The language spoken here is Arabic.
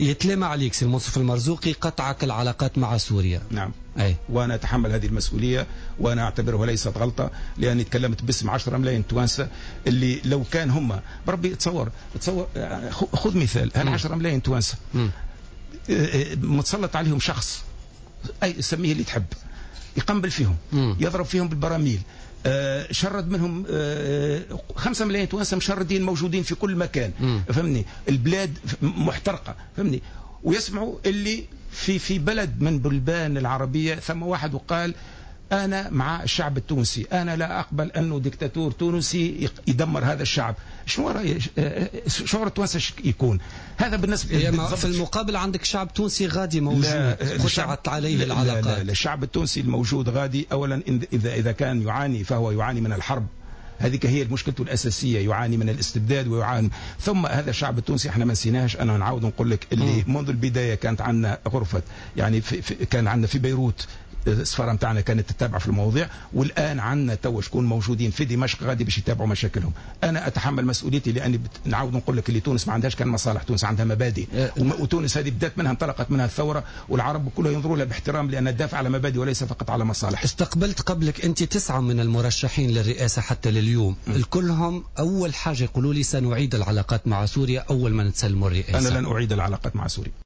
يتلام عليك سي المنصف المرزوقي قطعك العلاقات مع سوريا. نعم. أي. وأنا أتحمل هذه المسؤولية، وأنا أعتبرها ليست غلطة، لأني تكلمت باسم 10 ملايين توانسة اللي لو كان هم بربي تصور خذ مثال، هل 10 ملايين توانسة متسلط عليهم شخص أي سميه اللي تحب يقنبل فيهم، يضرب فيهم بالبراميل، شرد منهم 5 ملايين توانسة مشردين موجودين في كل مكان، فهمني، البلاد محترقة، فهمني، ويسمعوا اللي في بلد من بلدان العربية ثم واحد وقال أنا مع الشعب التونسي، أنا لا أقبل أنه ديكتاتور تونسي يدمر هذا الشعب. شنو رأي شعور التوانسة يكون هذا بالنسبة في المقابل عندك شعب تونسي غادي موجود قطعت عليه العلاقات. لا الشعب التونسي الموجود غادي أولا إذا كان يعاني فهو يعاني من الحرب، هذه هي مشكلته الأساسية، يعاني من الاستبداد ويعاني. ثم هذا الشعب التونسي احنا ما نسيناش، أنا نعاود نقول لك اللي منذ البداية كانت عندنا غرفة، يعني كان عندنا في بيروت السفارة متاعنا كانت تتابع في المواضيع، والآن عندنا تو شكون موجودين في دمشق غادي باش يتابعوا مشاكلهم. أنا أتحمل مسؤوليتي لأني نعاود نقول لك اللي تونس ما عندهاش كان مصالح، تونس عندها مبادئ، وتونس هذه بدات منها انطلقت منها الثورة، والعرب كلها ينظروا لها باحترام لأنها تدافع على مبادئ وليس فقط على مصالح. استقبلت قبلك أنت 9 من المرشحين للرئاسة حتى لليوم، الكلهم أول حاجة يقولوا لي سنعيد العلاقات مع سوريا أول ما نتسلموا الرئاسة. أنا لن أعيد العلاقات مع سوريا.